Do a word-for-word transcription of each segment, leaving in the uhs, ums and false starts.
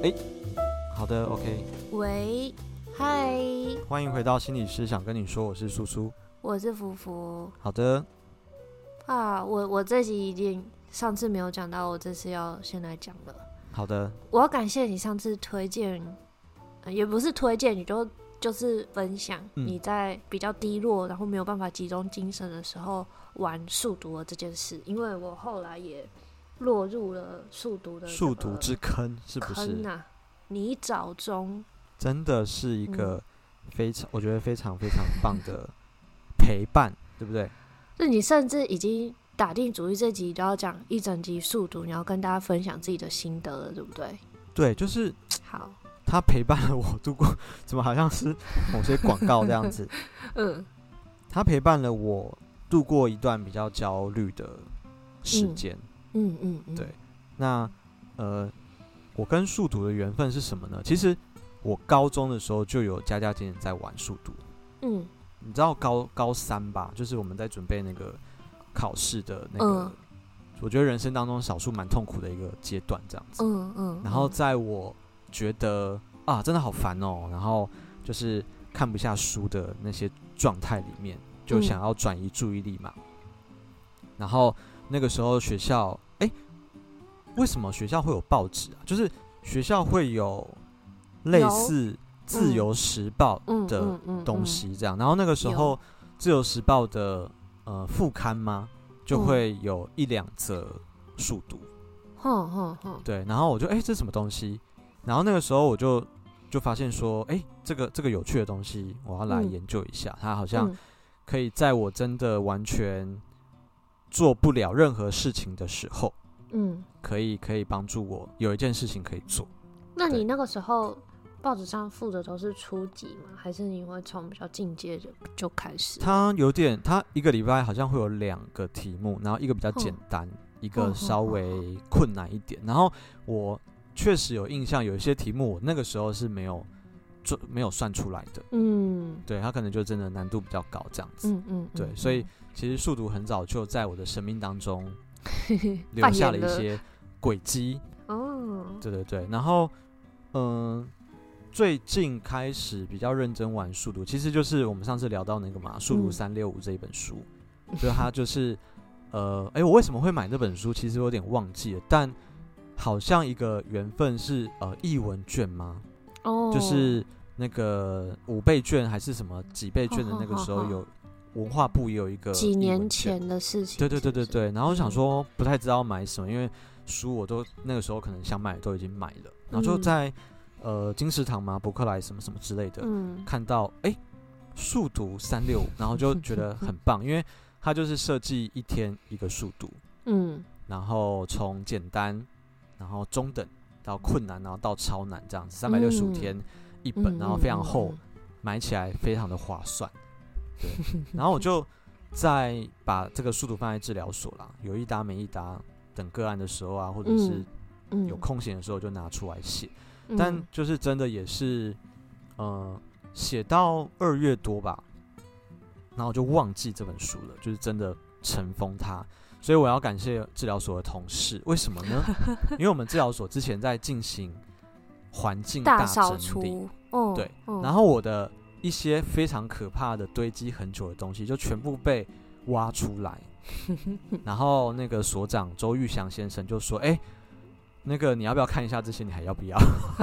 哎，好的 ，OK。 喂，嗨， 欢迎回到心理师想跟你说，我是苏苏， 我是福福。 好的。 啊，我我这集已经上次没有讲到，我这次要先来讲了。 好的。 我要感谢你上次推荐，呃、也不是推荐，你就就是分享你在比较低落，然后没有办法集中精神的时候玩数独的这件事，因为我后来也落入了数独的数独之坑，是不是？ 坑啊，泥沼中， 真的是一个非常，嗯、我觉得非常非常棒的陪伴，对不对？ 就你甚至已经打定主意，这集都要讲一整集数独，你要跟大家分享自己的心得了，对不对？ 对，就是好， 他陪伴了我度过，怎么好像是某些广告这样子？嗯，他陪伴了我度过一段比较焦虑的时间。 嗯嗯 嗯, 嗯， 对。那呃，我跟数独的缘分是什么呢？其实我高中的时候就有加加减减在玩数独。嗯，你知道高高三吧？就是我们在准备那个考试的那个。嗯，我觉得人生当中少数蛮痛苦的一个阶段，这样子。嗯嗯。然后在我觉得啊，真的好烦哦，然后就是看不下书的那些状态里面，就想要转移注意力嘛。嗯、然后那个时候学校，哎、欸，为什么学校会有报纸啊？就是学校会有类似《自由时报》的东西，这样。然后那个时候，《自由时报》的呃副刊吗？就会有一两则数独，嗯、对，然后我就哎、欸，这是什么东西？然后那个时候我就就发现说，哎、欸，这个这个有趣的东西，我要来研究一下。嗯、它好像可以在我真的完全做不了任何事情的时候，嗯，可以可以帮助我有一件事情可以做。 那你那个时候报纸上附的都是初级吗？还是你会从比较进阶就就开始？ 它有点，它一个礼拜好像会有两个题目，然后一个比较简单，嗯、一个稍微困难一点。然后我确实有印象，有一些题目我那个时候是没有做、没有算出来的。嗯，对，它可能就真的难度比较高这样子。嗯 嗯, 嗯，对，所以其实数独很早就在我的生命当中留下了一些轨迹。哦，对对对，然后嗯。呃最近开始比较认真玩数独，其实就是我们上次聊到那个嘛，《数独三六五》这一本书，嗯、所以它就是呃，哎、欸，我为什么会买这本书？其实我有点忘记了，但好像一个缘分是呃译文券吗？哦，就是那个五倍券还是什么几倍券的那个时候有，文化部也有一个几年前的事情， 对对对对对。然后我想说不太知道买什么，因为书我都那个时候可能想买都已经买了，然后就在。呃，金石堂嘛，博客来什么什么之类的，嗯、看到哎，数独三六五，然后就觉得很棒，因为它就是设计一天一个数独，嗯，然后从简单，然后中等到困难，然后到超难这样子，三百六十五天一本，嗯、然后非常厚，嗯、买起来非常的划算，对，然后我就再把这个数独放在治疗所啦，有一搭没一搭，等个案的时候啊，或者是有空闲的时候就拿出来写。但就是真的也是，呃，写到二月多吧，然后我就忘记这本书了，就是真的尘封它。所以我要感谢治疗所的同事，为什么呢？因为我们治疗所之前在进行环境大整理，哦、对，哦、然后我的一些非常可怕的堆积很久的东西就全部被挖出来，然后那个所长周玉祥先生就说：“哎、欸。”那个你要不要看一下这些？你还要不要？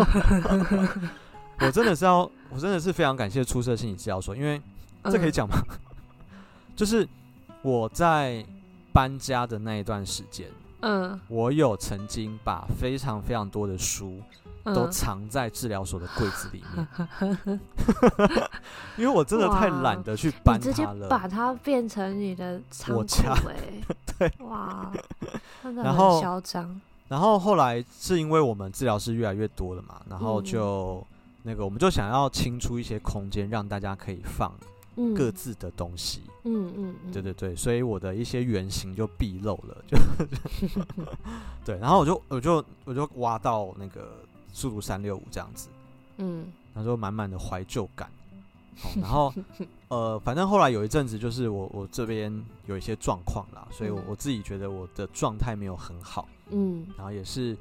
我真的是要，我真的是非常感谢出色心理治疗所，因为这可以讲吗？嗯、就是我在搬家的那一段时间，嗯，我有曾经把非常非常多的书都藏在治疗所的柜子里面，因为我真的太懒得去搬它了，你直接把它变成你的仓库欸， 对， 哇，真的很嚣张。 然后后来是因为我们治疗师越来越多了嘛，然后就、嗯、那个我们就想要清出一些空间，让大家可以放各自的东西。嗯嗯嗯，对对对，所以我的一些原型就毕露了，就对，然后我就我就我就挖到那个数独三六五这样子，嗯，然后就满满的怀旧感。好，然后呃，反正后来有一阵子就是我我这边有一些状况啦，所以我我自己觉得我的状态没有很好，嗯，然后也是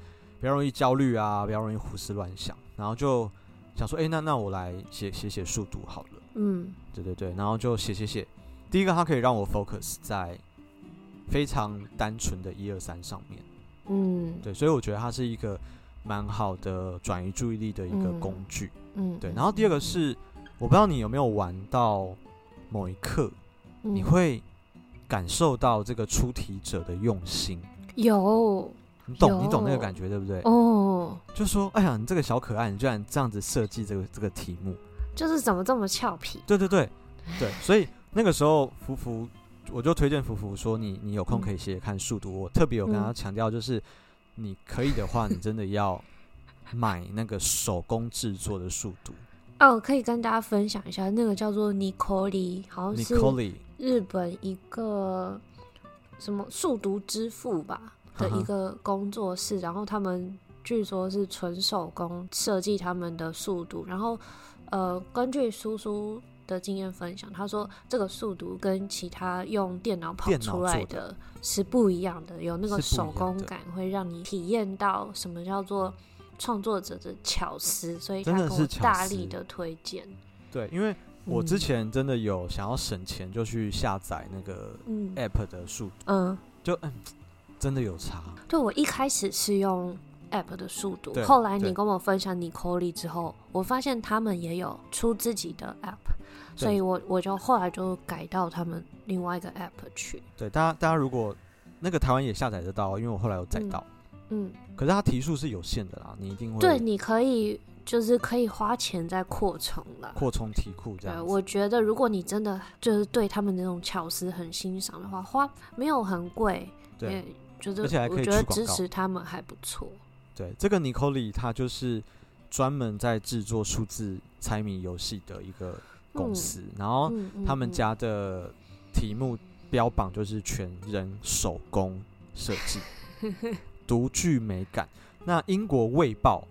比较容易焦虑啊，比较容易胡思乱想，然后就想说，哎、欸，那那我来写写写速读好了。嗯，对对对，然后就写写写。第一个，它可以让我 focus 在非常单纯的一二三上面。嗯，对，所以我觉得它是一个蛮好的转移注意力的一个工具。嗯，对。然后第二个是，我不知道你有没有玩到某一刻，嗯、你会感受到这个出题者的用心。 有。 你懂，你懂那个感觉，对不对？哦，就说，哎呀，你这个小可爱，你居然这样子设计这个这个题目， 就是怎么这么俏皮？ 对对对对，所以那个时候，福福，我就推荐福福说你，你有空可以写写看速读。嗯、我特别有跟他强调，就是你可以的话，你真的要买那个手工制作的速读。 哦，可以跟大家分享一下，那个叫做 Nicoli， 好像是日本一个什么速读之父吧。的一个工作室，然后他们据说是纯手工设计他们的速读，然后呃，根据叔叔的经验分享，他说这个速读跟其他用电脑跑出来的是不一样的，有那个手工感，会让你体验到什么叫做创作者的巧思，所以他跟我大力的推荐。 对，因为我之前真的有想要省钱，就去下载那个 app 的速读，嗯，就嗯。真的有差。 对，我一开始是用 app 的速读，后来你跟我分享 Nicoli 之后，我发现他们也有出自己的 app， 所以我我就后来就改到他们另外一个 app 去。 对，大家大家如果那个台湾也下载得到，因为我后来有载到，嗯，嗯可是它题数是有限的啦，你一定会对，你可以就是可以花钱再扩充啦， 扩充题库这样子。 对，我觉得如果你真的就是对他们那种巧思很欣赏的话，花没有很贵， 对。 而且还可以去广告，我觉得支持他们还不错。 对，这个 Nicoli 它就是专门在制作数字猜谜游戏的一个公司，嗯、然后他们家的题目标榜就是全人手工设计，独具美感。那英国卫报，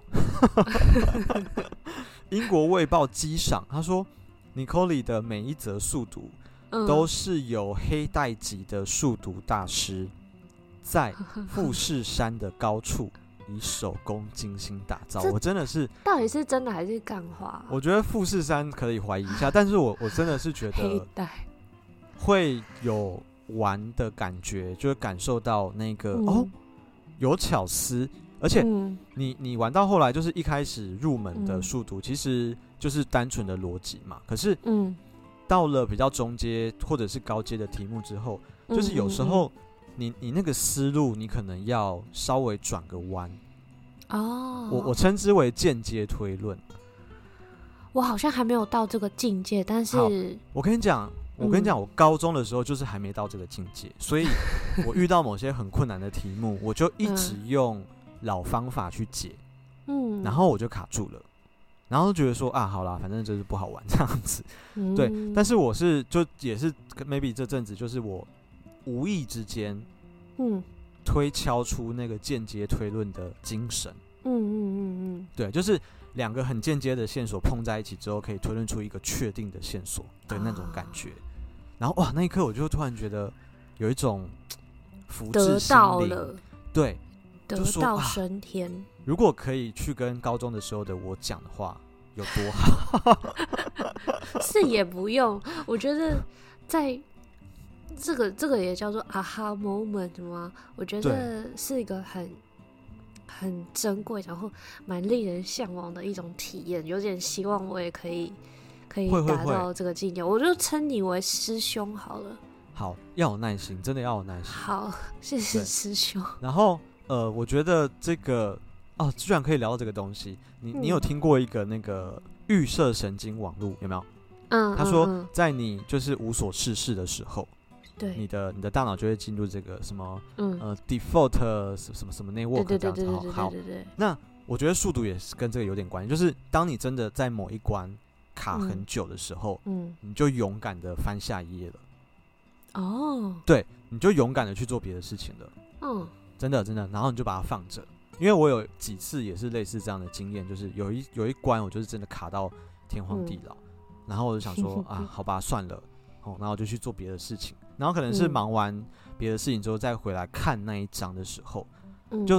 英国卫报机上他说 ，Nicoli 的每一则速读都是有黑带级的速读大师。在富士山的高处以手工精心打造，我真的是到底是真的还是干话、啊？ 我觉得富士山可以怀疑一下，但是我我真的是觉得会有玩的感觉，就是感受到那个、嗯、哦有巧思，而且你你玩到后来，就是一开始入门的速读、嗯、其实就是单纯的逻辑嘛，可是嗯到了比较中阶或者是高阶的题目之后，就是有时候。嗯嗯嗯你你那个思路，你可能要稍微转个弯哦。我我称之为间接推论。 我好像还没有到这个境界，但是我跟你讲，我跟你讲，我高中的时候就是还没到这个境界，所以我遇到某些很困难的题目，我就一直用老方法去解，嗯，然后我就卡住了，然后觉得说啊，好啦，反正就是不好玩这样子，嗯、对。但是我是就也是 maybe 这阵子就是我。无意之间，嗯，推敲出那个间接推论的精神，嗯嗯嗯嗯，对，就是两个很间接的线索碰在一起之后，可以推论出一个确定的线索的那种感觉。啊、然后哇，那一刻我就突然觉得有一种福至心灵，得到了，对， 得道升天、啊。 如果可以去跟高中的时候的我讲的话，有多好？ 是也不用，我觉得在。这个这个也叫做 aha moment 吗？我觉得是一个很很珍贵，然后蛮令人向往的一种体验。有点希望我也可以可以达到这个境界。我就称你为师兄好了。 好，要有耐心，真的要有耐心。 好，谢谢师兄。 然后呃，我觉得这个哦，居然可以聊到这个东西。你你有听过一个那个预设神经网络有没有？嗯，他说在你就是无所事事的时候。 对你的你的大脑就会进入这个什么、嗯、呃 default 什么什么 network 这样子。好，那我觉得速读也是跟这个有点关系，就是当你真的在某一关卡很久的时候，嗯，你就勇敢的翻下一页了。哦，对，你就勇敢的去做别的事情了。嗯，真的真的，然后你就把它放着。因为我有几次也是类似这样的经验，就是有一有一关我就是真的卡到天荒地老，嗯、然后我就想说啊，好吧，算了，哦，然后我就去做别的事情。然后可能是忙完别的事情之后再回来看那一章的时候，嗯、就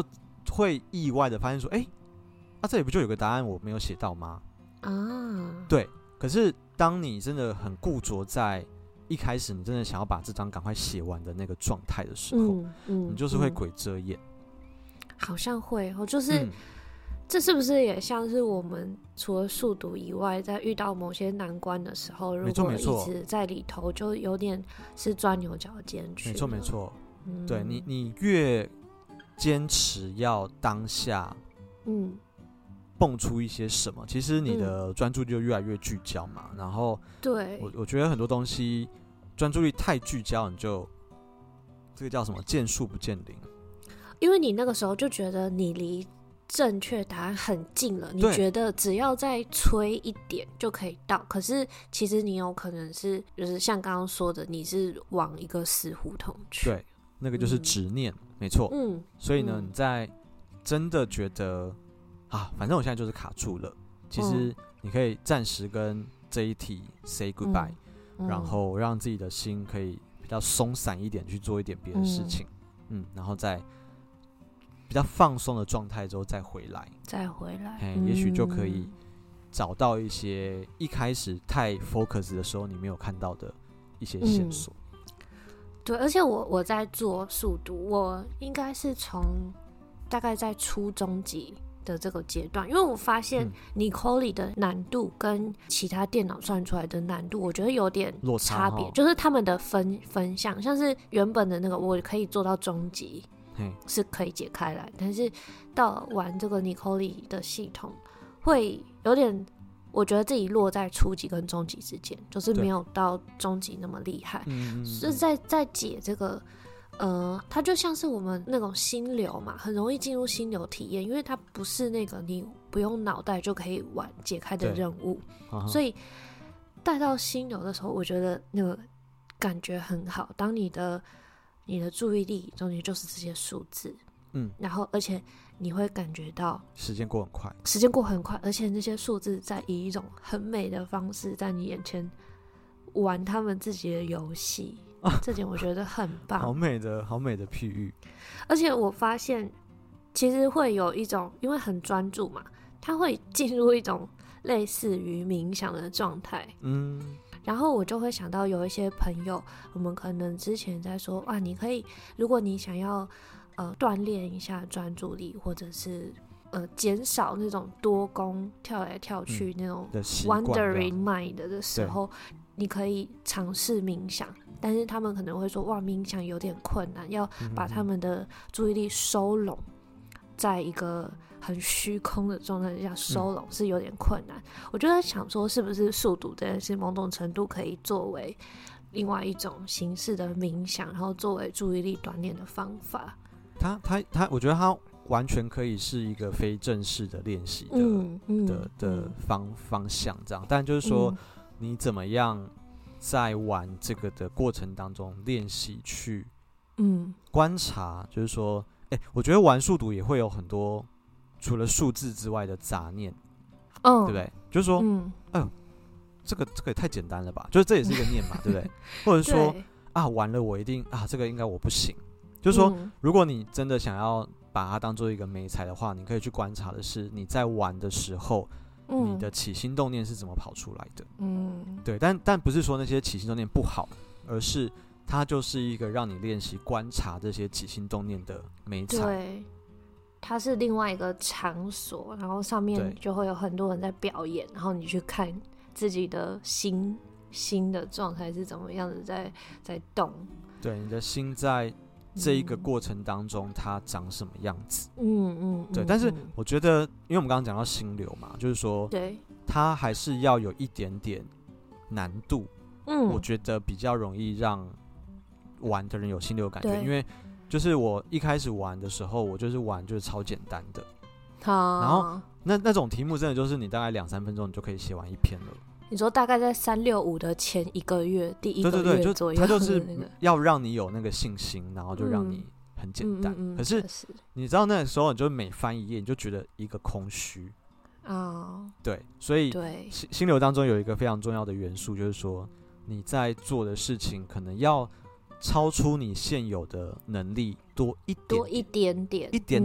会意外的发现说，哎、欸，啊，这里不就有个答案我没有写到吗？啊，对。可是当你真的很固着在一开始，你真的想要把这章赶快写完的那个状态的时候，嗯嗯、你就是会鬼遮眼。 好像会，我就是、嗯、这是不是也像是我们除了速读以外，在遇到某些难关的时候，如果一直在里头，就有点是钻牛角尖去。 没错没错，嗯、对你你越坚持要当下，嗯。蹦出一些什么，其实你的专注力就越来越聚焦嘛。嗯、然后， 对， 我我觉得很多东西专注力太聚焦，你就这个叫什么见树不见林， 因为你那个时候就觉得你离正确答案很近了，你觉得只要再催一点就可以到。可是其实你有可能是，就是像刚刚说的，你是往一个死胡同去。 对，那个就是执念，嗯、没错。嗯，所以呢，嗯、你在真的觉得。啊，反正我现在就是卡住了。其实你可以暂时跟这一题 say goodbye，嗯嗯、然后让自己的心可以比较松散一点，去做一点别的事情，嗯，嗯然后在比较放松的状态之后再回来， 再回来， 嗯、也许就可以找到一些一开始太 focus 的时候你没有看到的一些线索。 嗯、对，而且我我在做速读，我应该是从大概在初中级的这个阶段，因为我发现 Nicole 的难度跟其他电脑算出来的难度，我觉得有点差别，就是他们的分分项，像是原本的那个我可以做到中级是可以解开来，但是到玩这个 Nicole 的系统会有点，我觉得自己落在初级跟中级之间，就是没有到中级那么厉害，是在在解这个。呃，它就像是我们那种心流嘛，很容易进入心流体验，因为它不是那个你不用脑袋就可以玩解开的任务，所以带到心流的时候，我觉得那个感觉很好。当你的你的注意力中间就是这些数字，嗯，然后而且你会感觉到时间过很快， 时间过很快，而且那些数字在以一种很美的方式在你眼前玩他们自己的游戏。这点我觉得很棒， 好美的好美的譬喻。 而且我发现其实会有一种，因为很专注嘛，它会进入一种类似于冥想的状态。嗯，然后我就会想到有一些朋友，我们可能之前在说，哇，你可以，如果你想要呃锻炼一下专注力，或者是呃减少那种多工跳来跳去、嗯、那种 wandering mind 的时候，你可以尝试冥想。但是他们可能会说，哇，冥想有点困难，要把他们的注意力收拢在一个很虚空的状态下收拢、嗯、是有点困难。我就在想说，是不是速读这件事某种程度可以作为另外一种形式的冥想，然后作为注意力锻炼的方法。 他他他，我觉得他完全可以是一个非正式的练习的、嗯嗯、的的方方向这样，但就是说、嗯、你怎么样在玩这个的过程当中练习去嗯观察，就是说哎、欸，我觉得玩速读也会有很多除了数字之外的杂念，哦，对不对？就是说嗯哎呦这个这个也太简单了吧，就是这也是一个念嘛对不对？或者说啊玩了我一定啊这个应该我不行，就是说、嗯、如果你真的想要把它当做一个媒材的话，你可以去观察的是你在玩的时候你的起心动念是怎么跑出来的？嗯，对，但但不是说那些起心动念不好，而是它就是一个让你练习观察这些起心动念的媒材。 对，它是另外一个场所，然后上面就会有很多人在表演，然后你去看自己的心心的状态是怎么样子在在动。 对，你的心在这一个过程当中它长什么样子，嗯嗯，对，但是我觉得因为我们刚刚讲到心流嘛，就是说对它还是要有一点点难度，嗯，我觉得比较容易让玩的人有心流感觉，因为就是我一开始玩的时候我就是玩就是超简单的，好，然后那那种题目真的就是你大概两三分钟你就可以写完一篇了。 你说大概在三六五的前一个月，第一个月左右， 它就是要让你有那个信心，然后就让你很简单。嗯嗯嗯、可是你知道那个时候，你就每翻一页，你就觉得一个空虚啊、哦。对，所以心流当中有一个非常重要的元素，就是说你在做的事情可能要超出你现有的能力多一点点， 多一点点， 一点点。嗯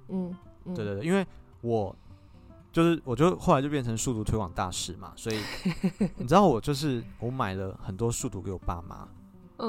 嗯嗯， 对对对，因为我就是我就后来就变成数独推广大使嘛，所以你知道我就是我买了很多数独给我爸妈，嗯，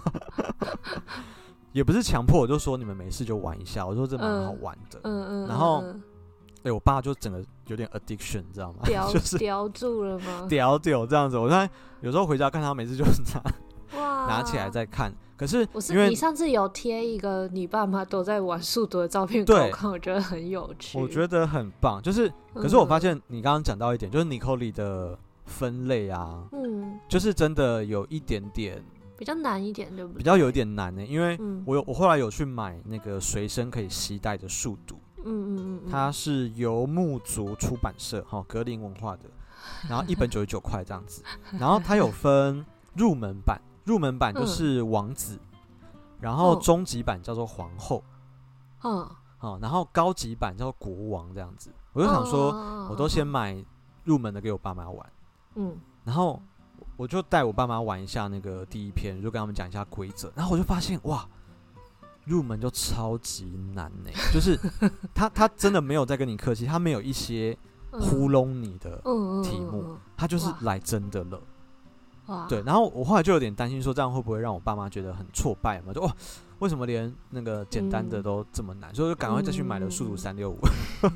也不是强迫，我就说你们没事就玩一下，我说这蛮好玩的，嗯嗯，然后哎、欸，我爸就整个有点 addiction， 你知道吗？ 叼就是叼住了吗？ 叼丢这样子，我现在有时候回家看他，每次就是拿拿起来再看。可是我是因为你上次有贴一个你爸妈都在玩数独的照片给我看，我觉得很有趣， 我觉得很棒。就是，可是我发现你刚刚讲到一点，就是 Nicole 的分类啊，嗯，就是真的有一点点比较难一点，对不对？ 比较有一点难呢、欸，因为我有我后来有去买那个随身可以携带的数独。嗯嗯嗯，它是游牧族出版社哈格林文化的，然后一本九十九块这样子，然后它有分入门版，入门版就是王子，然后中级版叫做皇后，嗯，哦，然后高级版叫做国王这样子。我就想说，我都先买入门的给我爸妈玩，嗯，然后我就带我爸妈玩一下那个第一篇，就跟他们讲一下规则，然后我就发现哇。入门就超级难呢、欸，就是他他真的没有在跟你客气，他没有一些糊弄你的题目，他就是来真的了。对，然后我后来就有点担心，说这样会不会让我爸妈觉得很挫败嘛？就哇，为什么连那个简单的都这么难？嗯、所以就赶快再去买了数独三六五。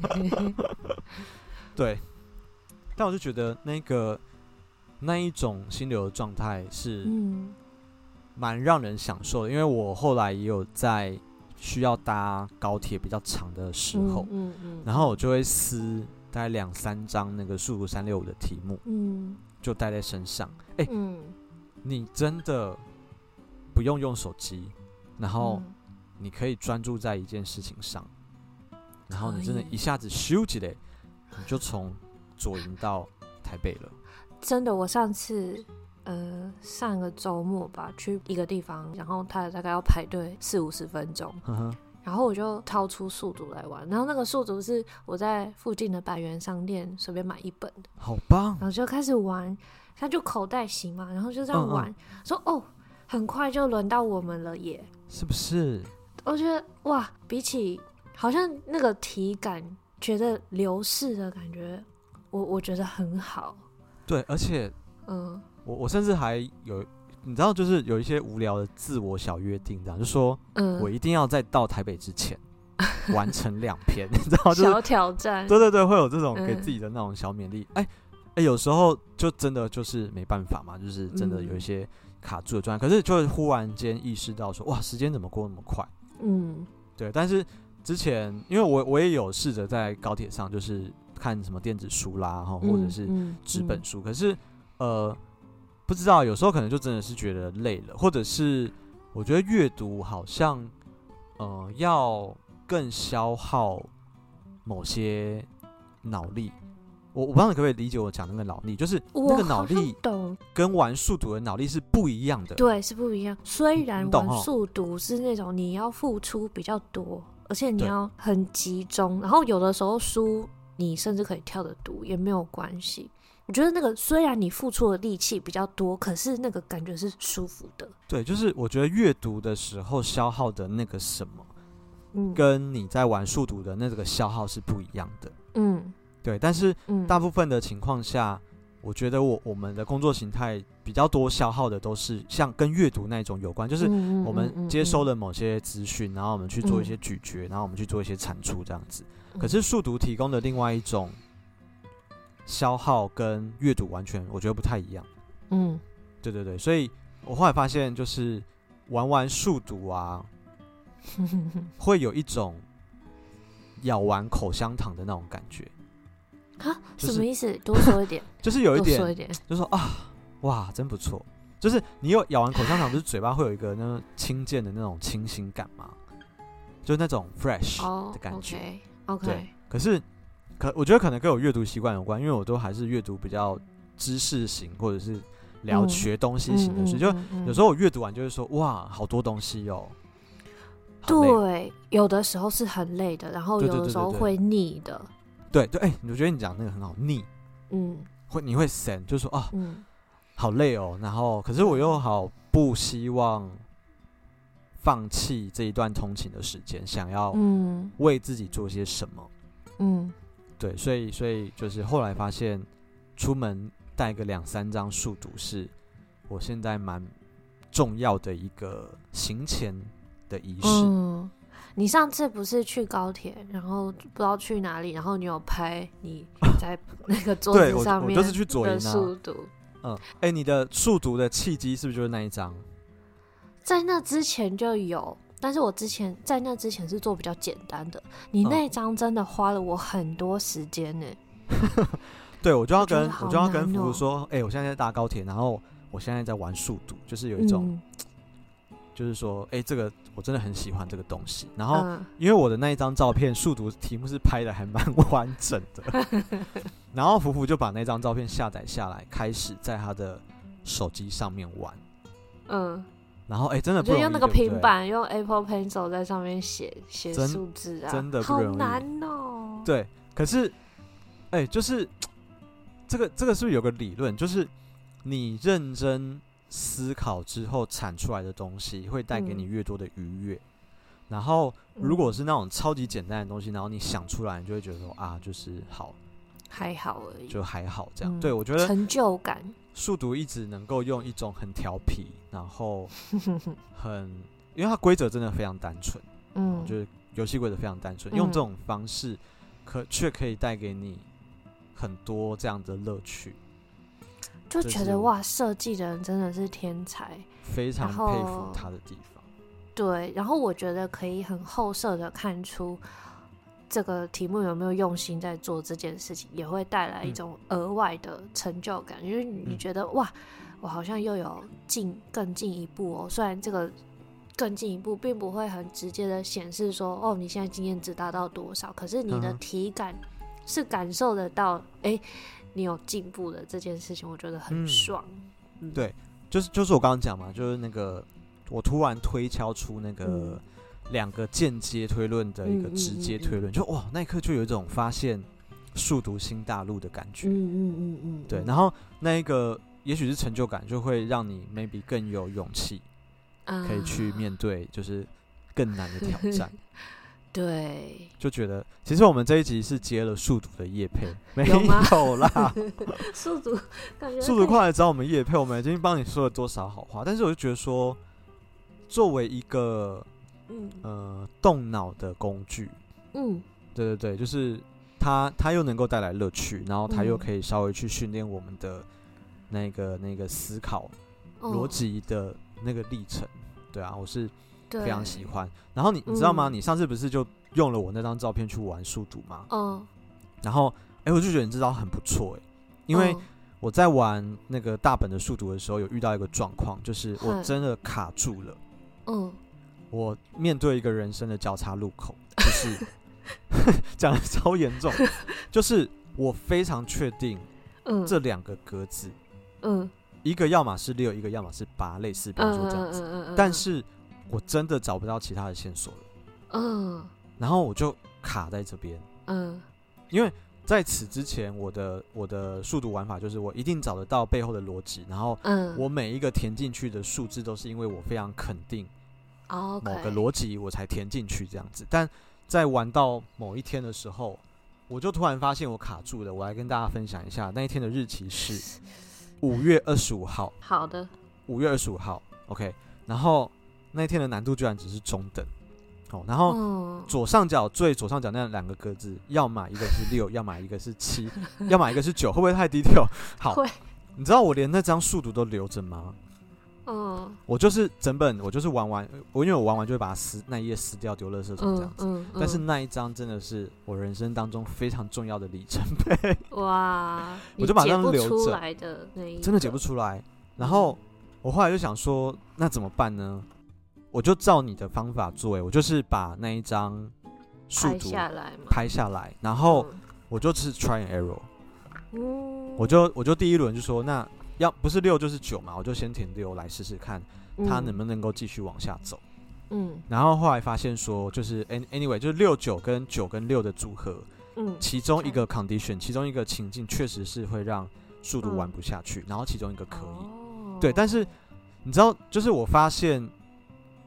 对，但我就觉得那个那一种心流的状态是。嗯蛮让人享受的，因为我后来也有在需要搭高铁比较长的时候，嗯嗯嗯、然后我就会撕大概两三张那个数独三六五的题目，嗯、就带在身上。哎、欸嗯，你真的不用用手机，然后你可以专注在一件事情上，然后你真的一下子咻起来，你就从左营到台北了。 真的，我上次。呃，上个周末吧，去一个地方，然后他大概要排队四五十分钟，然后我就掏出数独来玩，然后那个数独是我在附近的百元商店随便买一本的， 好棒， 然后就开始玩，它就口袋型嘛，然后就这样玩，嗯嗯说哦，很快就轮到我们了耶， 是不是？ 我觉得哇，比起好像那个体感，觉得流逝的感觉，我我觉得很好， 对，而且嗯。我, 我甚至还有，你知道，就是有一些无聊的自我小约定，这样就说，嗯，我一定要在到台北之前完成两篇，你知道，就是小挑战， 对对对，会有这种给自己的那种小勉励。哎、嗯、哎，有时候就真的就是没办法嘛，就是真的有一些卡住的状态，嗯、可是就忽然间意识到说，哇，时间怎么过那么快？嗯，对。但是之前，因为我我也有试着在高铁上，就是看什么电子书啦，哈、嗯，或者是纸本书，嗯、可是呃。不知道，有时候可能就真的是觉得累了，或者是我觉得阅读好像，呃，要更消耗某些脑力。我我不知道你可不可以理解我讲那个脑力，就是那个脑力跟玩数独的脑力是不一样的。 对，是不一样。虽然玩数独是那种你要付出比较多，而且你要很集中，然后有的时候书你甚至可以跳着读也没有关系。我觉得那个虽然你付出的力气比较多，可是那个感觉是舒服的。对， 就是我觉得阅读的时候消耗的那个什么，嗯，跟你在玩数独的那个消耗是不一样的。嗯，对。但是大部分的情况下，嗯、我觉得我我们的工作形态比较多消耗的都是像跟阅读那种有关，就是我们接收了某些资讯，然后我们去做一些咀嚼，然后我们去做一些产出这样子。可是数独提供的另外一种。消耗跟阅读完全我觉得不太一样，嗯，对对对，所以我后来发现就是玩玩数独啊，会有一种咬完口香糖的那种感觉。 啊，就是、什么意思？多说一点。 就是有一点， 多说一点， 就是说啊，哇，真不错。就是你有咬完口香糖，不是嘴巴会有一个那种轻健的那种清新感吗？就是那种 fresh 的感觉。 Oh, OK， 对，可是。可我觉得可能跟我阅读习惯有关，因为我都还是阅读比较知识型或者是聊、嗯、学东西型的书，嗯嗯嗯嗯、就有时候我阅读完就会说哇，好多东西哦。 对，有的时候是很累的，然后有的时候会腻的。 对对，哎、欸，我觉得你讲那个很好，腻，嗯，会你会神，就说啊，嗯、好累哦，然后可是我又好不希望放弃这一段通勤的时间，想要为自己做些什么。嗯，对，所以所以就是后来发现，出门带个两三张数独是我现在蛮重要的一个行前的仪式。嗯， 你上次不是去高铁，然后不知道去哪里，然后你有拍你在那个桌子上面的数独。 嗯，哎、欸，你的数独的契机是不是就是那一张？ 在那之前就有，但是我之前在那之前是做比较简单的。你那一张真的花了我很多时间呢、欸。 对，我就要跟 我, 我就要跟福福说，哎、欸，我现在在搭高铁，然后我现在在玩数独，就是有一种，嗯、就是说，哎、欸，这个我真的很喜欢这个东西。然后，嗯、因为我的那一张照片数独题目是拍的还蛮完整的，然后福福就把那张照片下载下来，开始在他的手机上面玩。嗯。然后哎、欸，真的不容易， 就用那个平板，对对用 Apple Pencil 在上面写写数字啊， 真的不容易， 好难哦。 对，可是哎、欸，就是这个这个是不是有个理论，就是你认真思考之后产出来的东西，会带给你越多的愉悦。嗯、然后如果是那种超级简单的东西，然后你想出来，你就会觉得说啊，就是好， 还好而已， 就还好这样。嗯、对我觉得成就感。 数独一直能够用一种很调皮，然后很，因为它规则真的非常单纯，嗯，就是游戏规则非常单纯，嗯、用这种方式可却可以带给你很多这样的乐趣， 就觉得哇，设计的人真的是天才， 非常佩服他的地方。 对，然后我觉得可以很后设的看出这个题目有没有用心在做这件事情，也会带来一种额外的成就感，因为你觉得、嗯、哇，我好像又有进更进一步哦。虽然这个更进一步并不会很直接的显示说哦，你现在经验值达到多少，可是你的体感是感受得到，哎、嗯，你有进步的这件事情，我觉得很爽。 嗯、对，就是就是我刚刚讲嘛，就是那个我突然推敲出那个。嗯两个间接推论的一个直接推论，嗯嗯嗯嗯就哇，那一刻就有一种发现数独新大陆的感觉。嗯嗯嗯嗯，对。然后那一个也许是成就感，就会让你 maybe 更有勇气，可以去面对就是更难的挑战。 对， 就觉得其实我们这一集是接了数独的业配，没有啦。 数独感觉数独快来找我们业配，我们已经帮你说了多少好话，但是我就觉得说，作为一个嗯呃，动脑的工具，嗯，对对对，就是它，它又能够带来乐趣，然后它又可以稍微去训练我们的那个那个思考逻辑的那个历程，对啊，我是非常喜欢。然后你你知道吗？嗯、你上次不是就用了我那张照片去玩数独吗？嗯，然后哎、欸，我就觉得你这招很不错哎、欸，因为我在玩那个大本的数独的时候，有遇到一个状况，就是我真的卡住了，嗯。我面对一个人生的交叉路口，就是讲得超严重，就是我非常确定，这两个格子，嗯，一个要么是六，一个要么是八，类似比如说这样子，嗯嗯嗯嗯嗯、但是我真的找不到其他的线索了，嗯，然后我就卡在这边，嗯，因为在此之前，我的我的数独玩法就是我一定找得到背后的逻辑，然后我每一个填进去的数字都是因为我非常肯定。 Oh, okay. 某个逻辑我才填进去这样子，但在玩到某一天的时候，我就突然发现我卡住了。我来跟大家分享一下，那一天的日期是五月二十五号。 好的， 五月二十五号 ，OK。然后那一天的难度居然只是中等，哦。然后左上角最左上角那两个格子，要么一个是六，要么一个是七，要么一个是九，会不会太低调？好，你知道我连那张数独都留着吗？嗯，我就是整本，我就是玩完，我因为我玩完就会把它撕那一页撕掉，丢垃圾桶这样子。嗯嗯嗯、但是那一张真的是我人生当中非常重要的里程碑。 哇， 我就把那张留着，真的解不出来。然后我后来就想说，那怎么办呢？我就照你的方法做，我就是把那一张数独拍下来嘛， 拍下来，然后我就是 try and error。嗯，我就我就第一轮就说那。要不是六就是九嘛，我就先填六来试试看，它能不能够继续往下走。嗯，然后后来发现说，就是 anyway， 就是六九跟九跟六的组合，嗯，其中一个 condition， 其中一个情境确实是会让数独玩不下去，嗯、然后其中一个可以，哦、对，但是你知道，就是我发现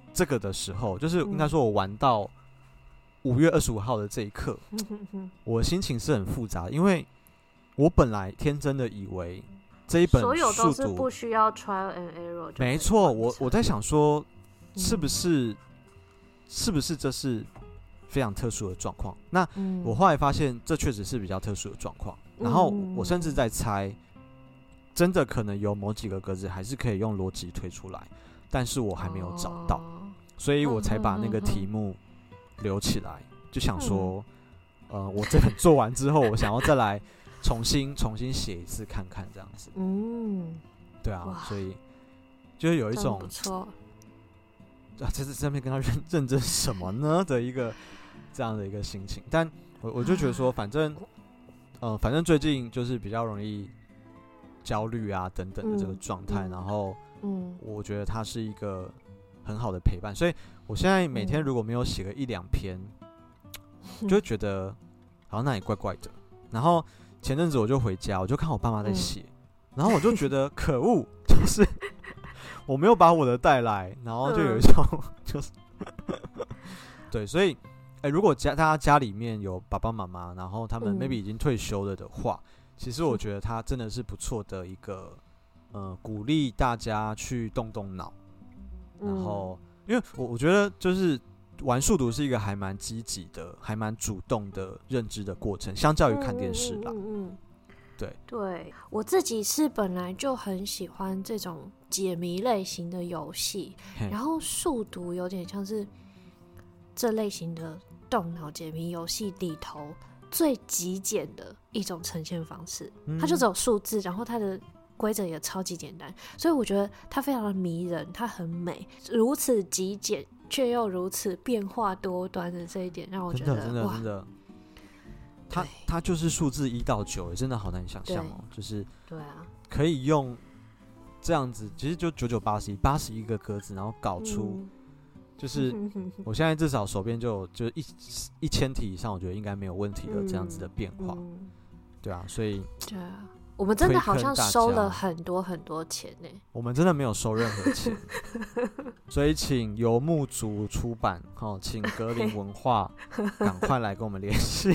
这个的时候，就是应该说我玩到五月二十五号的这一刻， 嗯、 我的心情是很复杂的，因为我本来天真的以为这一本所有都是不需要 trial and error， 没错，我我在想说，是不是、嗯、是不是这是非常特殊的状况？那、嗯、我后来发现，这确实是比较特殊的状况。然后我甚至在猜，真的可能有某几个格子还是可以用逻辑推出来，但是我还没有找到，哦、所以我才把那个题目留起来，就想说，嗯、呃，我这本做完之后，我想要再来重新重新写一次看看，这样子。嗯，对啊，所以就是有一种不错啊，在这上面跟他认认真什么呢的一个这样的一个心情，但我我就觉得说，反正。呃，反正最近就是比较容易焦虑啊等等的这个状态、嗯，然后，嗯，我觉得它是一个很好的陪伴，所以我现在每天如果没有写个一两篇，嗯、就会觉得好像那里怪怪的。然后前阵子我就回家，我就看我爸妈在写、嗯，然后我就觉得可恶，就是我没有把我的带来，然后就有一种、嗯、就是对，所以。欸、如果家大家家里面有爸爸妈妈，然后他们 maybe 已经退休了的话，嗯、其实我觉得他真的是不错的一个，呃，鼓励大家去动动脑。然后，嗯、因为我我觉得就是玩数独是一个还蛮积极的、还蛮主动的认知的过程，相较于看电视啦。嗯嗯嗯对对，我自己是本来就很喜欢这种解谜类型的游戏，然后数独有点像是这类型的。动脑解谜游戏里头最极简的一种呈现方式，嗯、它就只有数字，然后它的规则也超级简单，所以我觉得它非常的迷人，它很美，如此极简却又如此变化多端的这一点，让我觉得真的真的真的，它它就是数字一到九，真的好难想象哦，就是对啊， 可以用这样子，其实就九九八十一八十一个格子，然后搞出。嗯就是我现在至少手边就有就是一一千题以上，我觉得应该没有问题的这样子的变化，嗯嗯、对啊，所以对啊，我们真的好像收了很多很多钱呢、欸。 我们真的没有收任何钱，所以请游牧族出版，哦，请格林文化赶快来跟我们联系。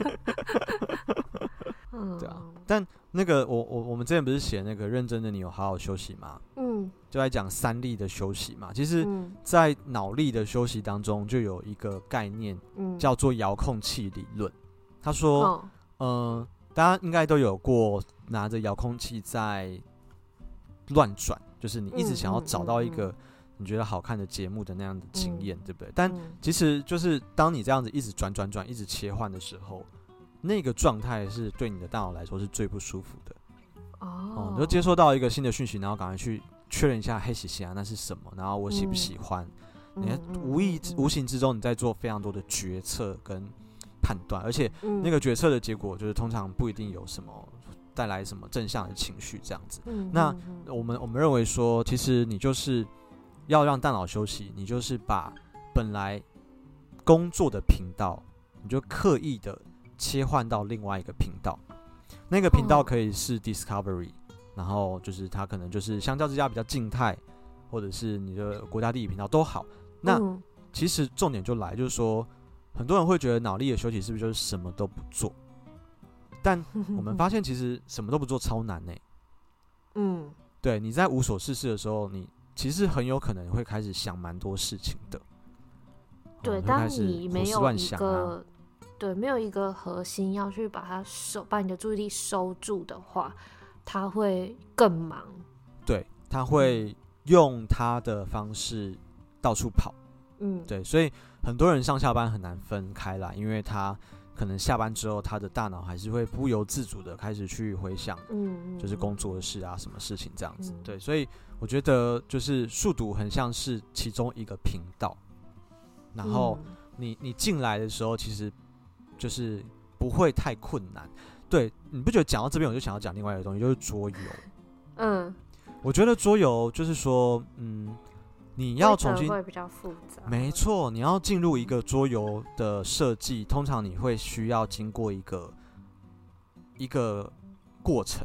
对啊，但那个我我我们之前不是写那个认真的你有好好休息吗？嗯，就在讲三力的休息嘛。其实，在脑力的休息当中，就有一个概念，嗯、叫做遥控器理论。他说，嗯、哦呃，大家应该都有过拿着遥控器在乱转，就是你一直想要找到一个你觉得好看的节目的那样的经验，嗯、对不对？但其实就是当你这样子一直转转转，一直切换的时候。那个状态是对你的大脑来说是最不舒服的哦、oh. 嗯。你就接收到一个新的讯息，然后赶快去确认一下，嘿，喜喜啊，那是什么？然后我喜不喜欢？嗯、你无意、嗯、无形之中，你在做非常多的决策跟判断，而且那个决策的结果就是通常不一定有什么带来什么正向的情绪这样子。嗯、那我们我们认为说，其实你就是要让大脑休息，你就是把本来工作的频道，你就刻意的。切换到另外一个频道，那个频道可以是 Discovery，、哦、然后就是它可能就是相较之下比较静态，或者是你的国家地理频道都好。那、嗯、其实重点就来就是说，很多人会觉得脑力的休息是不是就是什么都不做？但我们发现其实什么都不做超难呢、欸。嗯，对，你在无所事事的时候，你其实很有可能会开始想蛮多事情的。 对，当你没有一个。对，没有一个核心要去把它收，把你的注意力收住的话，他会更忙。 对，他会用他的方式到处跑。嗯，对，所以很多人上下班很难分开来，因为他可能下班之后，他的大脑还是会不由自主的开始去回想，嗯，就是工作的事啊，什么事情这样子。嗯、对，所以我觉得就是数独很像是其中一个频道，然后你你进来的时候，其实。就是不会太困难，对，你不觉得讲到这边我就想要讲另外一个东西，就是桌游。嗯，我觉得桌游就是说，嗯，你要重新会比较复杂， 没错，你要进入一个桌游的设计，通常你会需要经过一个一个过程，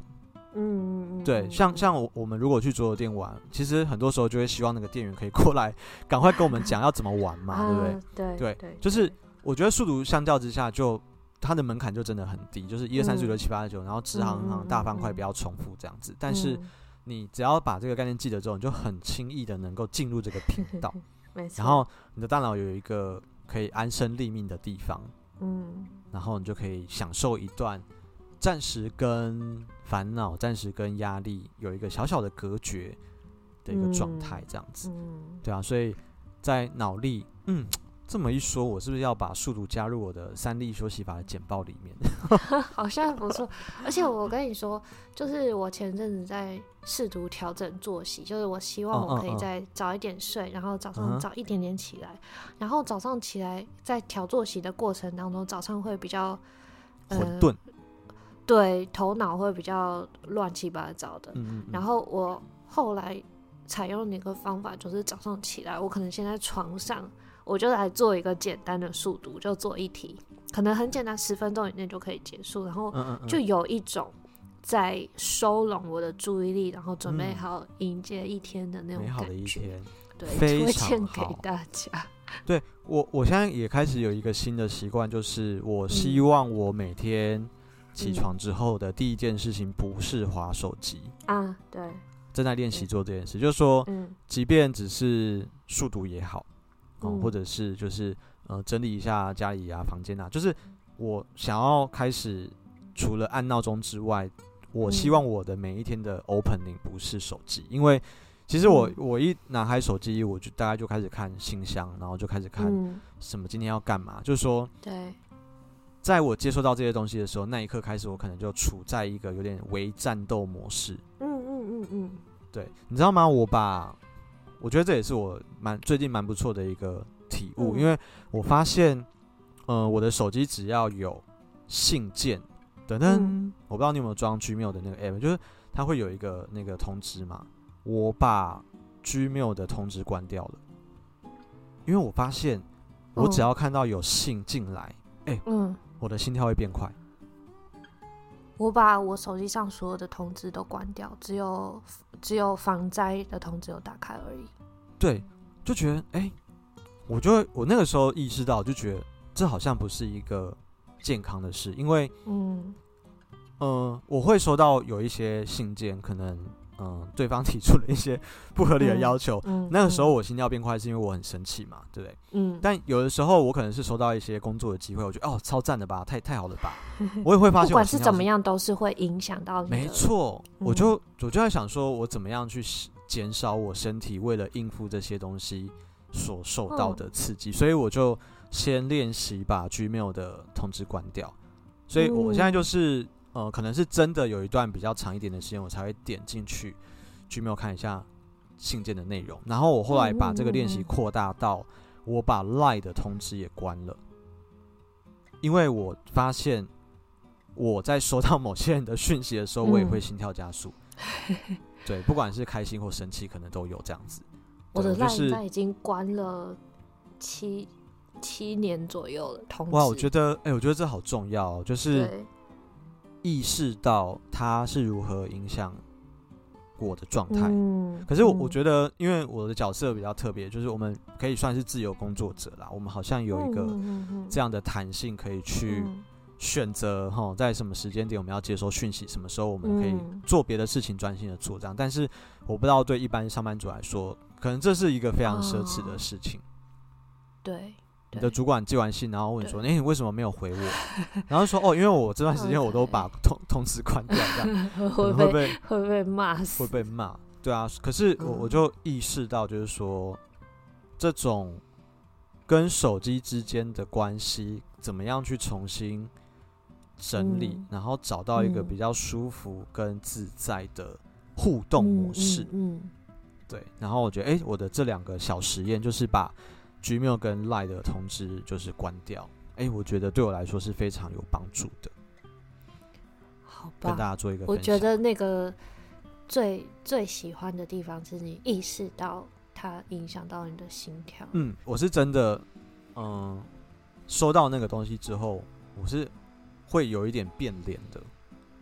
嗯， 对，像像我我们如果去桌游店玩，其实很多时候就会希望那个店员可以过来，赶快跟我们讲要怎么玩嘛，啊、对不对？ 对对对， 就是我觉得数独相较之下就。它的门槛就真的很低，就是一二三四五六七八九，然后支行行大方块不要重复这样子。但是你只要把这个概念记得之后，你就很轻易的能够进入这个频道，然后你的大脑有一个可以安身立命的地方，嗯，然后你就可以享受一段暂时跟烦恼、暂时跟压力有一个小小的隔绝的一个状态，这样子，嗯，对啊，所以在脑力，嗯。这么一说，我是不是要把数独加入我的三力休息法的简报里面？ 好像不错。而且我跟你说，就是我前阵子在试图调整作息，就是我希望我可以再早一点睡，然后早上早一点点起来，嗯、然后早上起来在调作息的过程当中，早上会比较、 呃、混沌， 对，头脑会比较乱七八糟的。 嗯嗯嗯然后我后来采用的一个方法，就是早上起来，我可能先在床上。我就来做一个简单的数独，就做一题，可能很简单，十分钟以内就可以结束，然后就有一种在收拢我的注意力，然后准备好迎接一天的那种感觉。美好的一天，对，推荐给大家。 对我，我现在也开始有一个新的习惯，就是我希望我每天起床之后的第一件事情不是滑手机、 嗯、啊，对， 正在练习做这件事，就是说，嗯、即便只是数独也好。哦、或者是就是呃整理一下家里啊房间啊，就是我想要开始除了按闹钟之外，我希望我的每一天的 opening 不是手机，因为其实我、嗯、我一拿开手机，我就大概就开始看信箱，然后就开始看什么今天要干嘛，嗯、就是说， 对， 在我接收到这些东西的时候，那一刻开始，我可能就处在一个有点微战斗模式。 嗯嗯嗯嗯， 对，你知道吗？我把我觉得这也是我蛮最近蛮不错的一个体悟、嗯，因为我发现，呃，我的手机只要有信件，等等、嗯，我不知道你有没有装 Gmail 的那个 app， 就是它会有一个那个通知嘛，我把 Gmail 的通知关掉了，因为我发现我只要看到有信进来，哎、欸，嗯，我的心跳会变快。 我把我手机上所有的通知都关掉，只有只有防灾的通知有打开而已。 对，就觉得哎、欸，我就会我那个时候意识到，就觉得这好像不是一个健康的事，因为嗯呃，我会收到有一些信件，可能嗯对方提出了一些不合理的要求，嗯嗯、那个时候我心跳变快，是因为我很生气嘛，对不对？嗯。但有的时候我可能是收到一些工作的机会，我觉得哦超赞的吧，太太好了吧，我也会发现我不管是怎么样都是会影响到你的。 没错，嗯、我就我就在想说，我怎么样去减少我身体为了应付这些东西所受到的刺激，嗯、所以我就先练习把 Gmail 的通知关掉。所以我现在就是、嗯、呃，可能是真的有一段比较长一点的时间，我才会点进去 Gmail 看一下信件的内容。然后我后来把这个练习扩大到我把 Line 的通知也关了，因为我发现我在收到某些人的讯息的时候，我也会心跳加速。嗯对，不管是开心或生气，可能都有这样子。 我的 LINE 现在已经关了七七年左右了。通知哇，我觉得，哎、欸，我觉得这好重要、哦，就是意识到它是如何影响我的状态。嗯，可是我、嗯、我觉得，因为我的角色比较特别，就是我们可以算是自由工作者啦。我们好像有一个这样的弹性，可以去。嗯选择哈，在什么时间点我们要接收讯息，什么时候我们可以做别的事情，专心的做这样。但是我不知道对一般上班族来说，可能这是一个非常奢侈的事情。 哦、对， 你的主管寄完信，然后问说：“哎、欸，你为什么没有回我？”然后说：“哦，因为我这段时间我都把通通知关掉，这样会被会会被骂死， 会被骂。”对啊，可是我我就意识到，就是说、嗯、这种跟手机之间的关系，怎么样去重新整理、嗯，然后找到一个比较舒服跟自在的互动模式。嗯，嗯嗯对。然后我觉得，哎、欸，我的这两个小实验就是把 Gmail 跟 Line 的通知就是关掉。哎、欸，我觉得对我来说是非常有帮助的。 好吧， 跟大家做一个分享。 我觉得那个最最喜欢的地方是你意识到它影响到你的心跳。 嗯，我是真的，嗯，收到那个东西之后，我是。会有一点变脸的，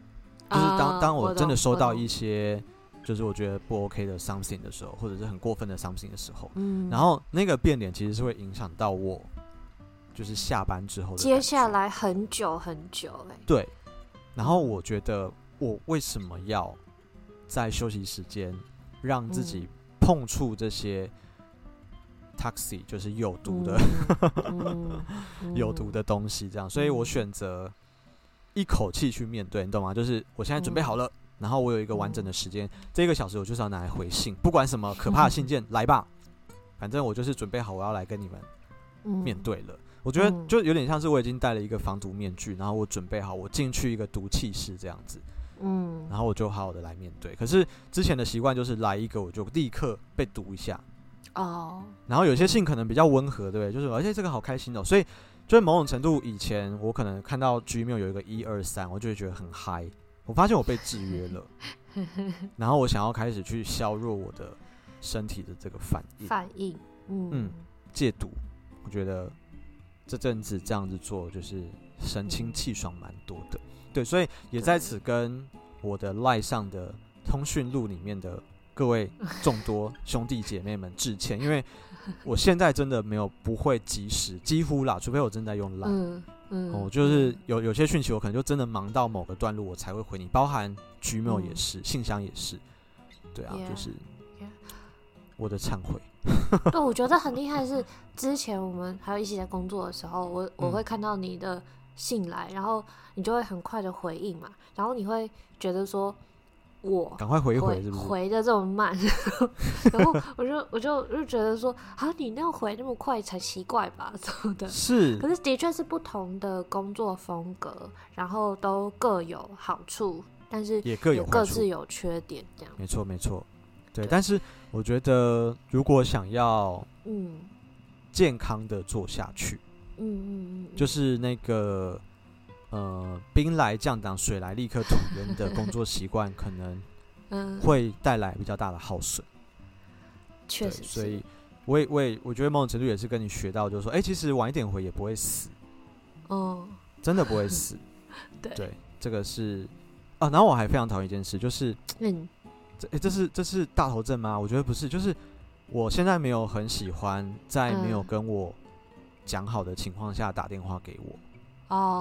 就是当、啊、当我真的收到一些就是我觉得不 OK 的 something 的时候，或者是很过分的 something 的时候，嗯，然后那个变脸其实是会影响到我，就是下班之后的接下来很久很久、欸， 对。然后我觉得我为什么要在休息时间让自己碰触这些 toxic 就是有毒的、嗯嗯、有毒的东西，这样，所以我选择一口气去面对，你懂吗？就是我现在准备好了。嗯，然后我有一个完整的时间，这一个小时我就是要拿来回信，不管什么可怕的信件，来吧，反正我就是准备好我要来跟你们面对了。我觉得就有点像是我已经戴了一个防毒面具，然后我准备好我进去一个毒气室这样子，嗯，然后我就好好的来面对。可是之前的习惯就是来一个我就立刻被毒一下，哦，然后有些信可能比较温和，对不对？就是而且这个好开心哦，所以就是某种程度以前我可能看到 Gmail 有一个一二三，我就会觉得很嗨。我发现我被制约了，然后我想要开始去削弱我的身体的这个反应。 反应，嗯， 嗯，戒毒，我觉得这阵子这样子做，就是神清气爽蛮多的。嗯、对，所以也在此跟我的 LINE 上的通讯录里面的各位众多兄弟姐妹们致歉，因为我现在真的没有不会及时，几乎啦，除非我真的在用 LINE。嗯嗯，哦，就是有有些讯息我可能就真的忙到某个段落我才会回你，包含 Gmail 也是，嗯、信箱也是，对啊， yeah, 就是 yeah. 我的忏悔。 对，我觉得很厉害是，之前我们还有一起在工作的时候，我我会看到你的信来，嗯、然后你就会很快的回应嘛，然后你会觉得说。我赶快回一回，是不是回的这么慢？然后我就我就我就觉得说，啊，你那样回那么快才奇怪吧，什么的。 是， 可是的确是不同的工作风格，然后都各有好处，但是也各有各自有缺点，这样。 没错，没错。对，但是我觉得如果想要嗯健康的做下去，嗯嗯嗯，就是那个。呃，兵来将挡，水来立刻土人的工作习惯，可能会带来比较大的耗损。 确实， 所以我也我也我觉得某种程度也是跟你学到，就是说，哎、欸，其实晚一点回也不会死，哦，真的不会死。 对, 对，这个是啊。然后我还非常讨厌一件事，就是嗯，这哎、欸，这是这是大头症吗？我觉得不是，就是我现在没有很喜欢在没有跟我讲好的情况下打电话给我。哦、oh, ，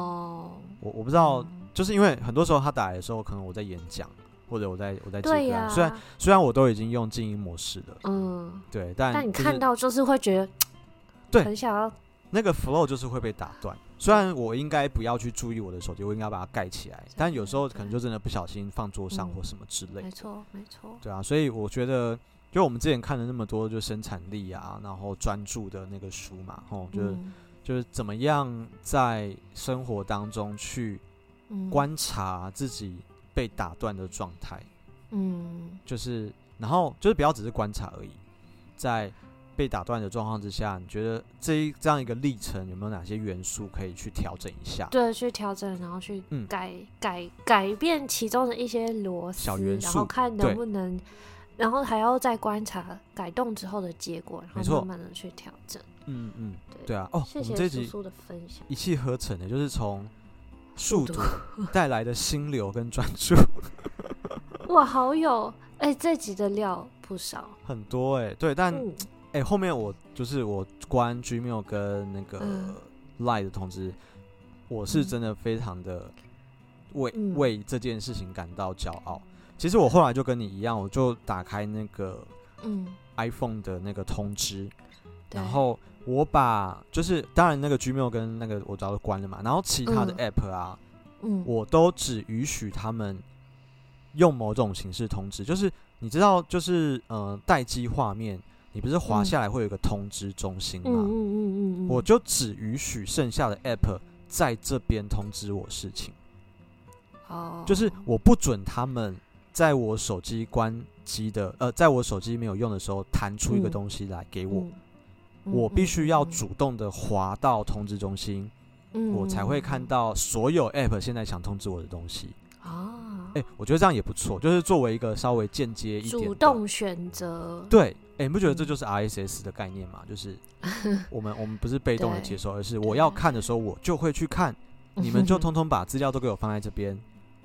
我我不知道、嗯，就是因为很多时候他打来的时候，可能我在演讲，或者我在我在接个案，虽然虽然我都已经用静音模式了，嗯，对，但、就是、 但你看到就是会觉得， 对， 很想要那个 flow 就是会被打断。虽然我应该不要去注意我的手机，我应该把它盖起来，但有时候可能就真的不小心放桌上或什么之类的。 没错，没错。 对啊，所以我觉得，就我们之前看了那么多就生产力啊，然后专注的那个书嘛，吼，就是。嗯就是怎么样在生活当中去观察自己被打断的状态，嗯，就是然后就是不要只是观察而已，在被打断的状况之下，你觉得这一这样一个历程有没有哪些元素可以去调整一下？ 对，去调整，然后去改、嗯、改改变其中的一些螺丝小元素， 然后看能不能，然后还要再观察改动之后的结果，然后慢慢的去调整。 嗯嗯，对, 对啊，哦， 谢谢我们这集叔叔的分享， 一气呵成的，就是从速读带来的心流跟专注。 哇，好有哎、欸，这集的料不少， 很多哎、欸，对，但哎、嗯欸，后面我就是我关 Gmail 跟那个 LINE 的通知，嗯、我是真的非常的为、嗯、为这件事情感到骄傲。其实我后来就跟你一样，我就打开那个嗯 iPhone 的那个通知。然后我把就是当然那个 Gmail 跟那个我早就关了嘛，然后其他的 App 啊，嗯，我都只允许他们用某种形式通知，就是你知道，就是呃待机画面，你不是滑下来会有一个通知中心吗？嗯嗯嗯嗯，我就只允许剩下的 App 在这边通知我事情。哦，就是我不准他们在我手机关机的呃，在我手机没有用的时候弹出一个东西来给我。嗯我必须要主动的滑到通知中心，嗯、我才会看到所有 App 现在想通知我的东西。啊，哎、欸，我觉得这样也不错，就是作为一个稍微间接一点的主动选择。 对，哎、欸，你不觉得这就是 R S S 的概念吗？就是我们我们不是被动的接收，而是我要看的时候我就会去看，你们就通通把资料都给我放在这边，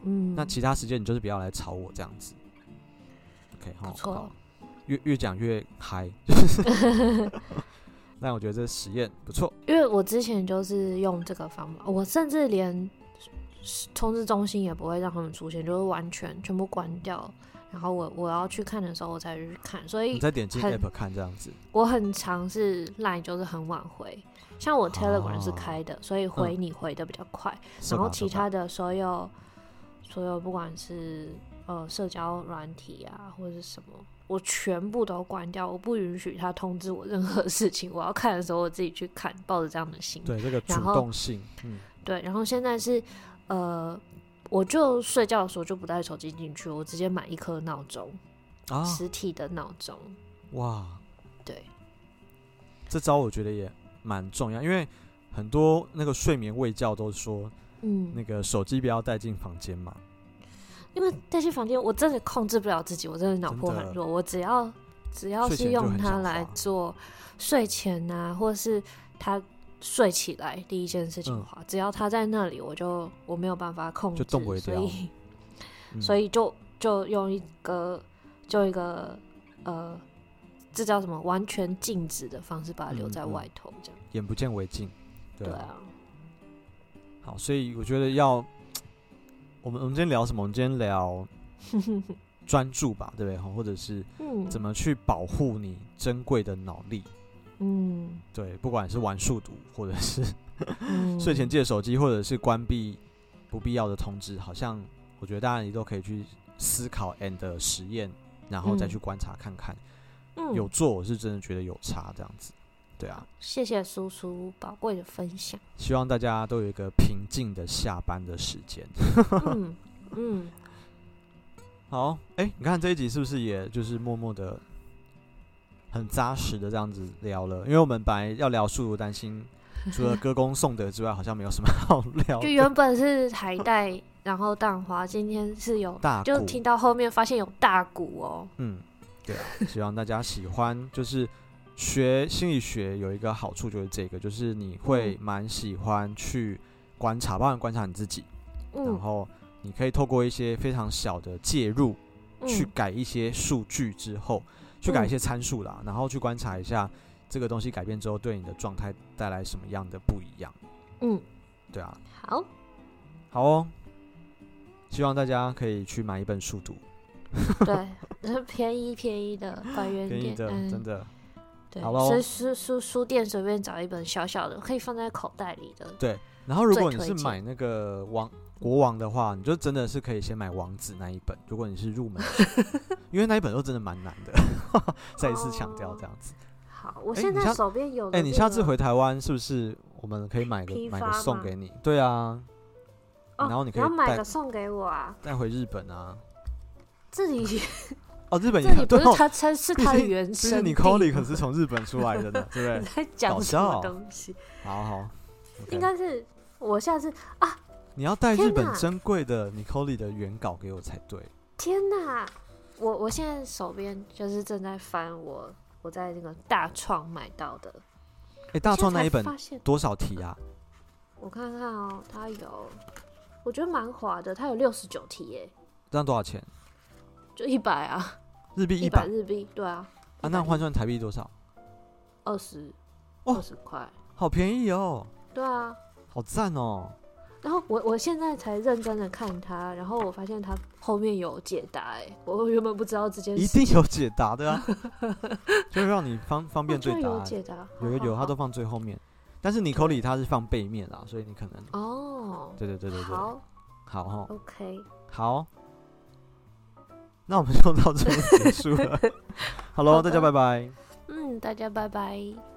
嗯， 那其他时间你就是不要来吵我这样子。OK， 不错， 越越讲越嗨，就是但我觉得这实验不错， 因为我之前就是用这个方法，我甚至连通知中心也不会让他们出现，就是完全全部关掉。然后我我要去看的时候，我才去看，所以你再点进 app 看这样子。 我很常是 line 就是很晚回，像我 Telegram 是开的，哦、所以回你回的比较快。嗯、然后其他的所有所有不管是呃社交软体啊或者是什么，我全部都关掉，我不允许他通知我任何事情。我要看的时候我自己去看，抱着这样的心。 对，这个主动性。嗯， 对，然后现在是呃。我就睡觉的时候就不带手机进去，我直接买一颗闹钟，啊，实体的闹钟。 哇， 对， 这招我觉得也蛮重要，因为很多那个睡眠卫教都说，嗯，那个手机不要带进房间嘛。 因为带进房间，我真的控制不了自己，我真的脑波很弱，我只要只要是用它来做睡前啊，或是它。睡起来第一件事情的话、嗯，只要他在那里，我就我没有办法控制， 就动不了， 所以、 嗯、 所以就就用一个就一个呃，这叫什么？完全静止的方式把它留在外头，这样、嗯嗯、 眼不见为净，对啊, 啊。 对啊。 好，所以我觉得要我们我们今天聊什么？我们今天聊专注吧，对不对？或者是怎么去保护你珍贵的脑力。 嗯， 对，不管是玩数独，或者是、嗯、睡前借手机，或者是关闭不必要的通知，好像我觉得大家也都可以去思考 and 实验，然后再去观察看看。嗯、有做，我是真的觉得有差，这样子。对啊， 谢谢叔叔宝贵的分享。 希望大家都有一个平静的下班的时间。 嗯嗯， 好，哎、欸，你看这一集是不是也就是默默的？很扎实的这样子聊了，因为我们本来要聊数独，担心除了歌功颂德之外，好像没有什么好聊的。 就原本是海带，然后蛋花，今天是有大鼓， 就听到后面发现有大鼓哦。 嗯，对啊，希望大家喜欢。就是学心理学有一个好处就是这个，就是你会蛮喜欢去观察，包含观察你自己、嗯，然后你可以透过一些非常小的介入，嗯、去改一些数据之后。去改一些参数啦、嗯，然后去观察一下这个东西改变之后对你的状态带来什么样的不一样。 嗯， 对啊。 好， 好哦。希望大家可以去买一本数独。 对，便宜便宜的百元店， 便宜的、嗯、真的。 对， 好咯， 书书书店随便找一本小小的，可以放在口袋里的。 对，然后如果你是买那个王国王的话，你就真的是可以先买王子那一本。如果你是入门，因为那一本都真的蛮难的。再一次强调这样子。 好，我现在手边有的、這個。 哎、欸，你下次回台湾是不是我们可以买个买个送给你？对啊。 哦、 然后你可以然后买个送给我啊， 带回日本啊。 这里哦，日本这里不是他，他是他的原生地。 Nicole 可是从日本出来的呢，对不对？ 你在讲什么东西？ 好好， okay、应该是我下次啊。 你要带日本珍贵的 Nicole 的原稿给我才对。 天哪！我我现在手边就是正在翻我我在那个大创买到的。 哎、欸，大创那一本多少题啊？ 我看看哦，它有，我觉得蛮滑的，它有六十九题耶。 这样多少钱？ 就一百啊。 日币一百日币，对啊。 啊，那换算台币多少？ 二十，二十块， 好便宜哦。 对啊， 好赞哦。 然后我我现在才认真的看它，然后我发现它后面有解答，哎，我原本不知道这件事。 一定有解答的啊，就是让你方方便对答案。 有解答， 有有有，它都放最后面。但是Nicole它是放背面啦，所以你可能哦， 对对对对对， 好， 好哈 ，OK， 好。那我们就到这里结束了。好喽，大家拜拜。 嗯，大家拜拜。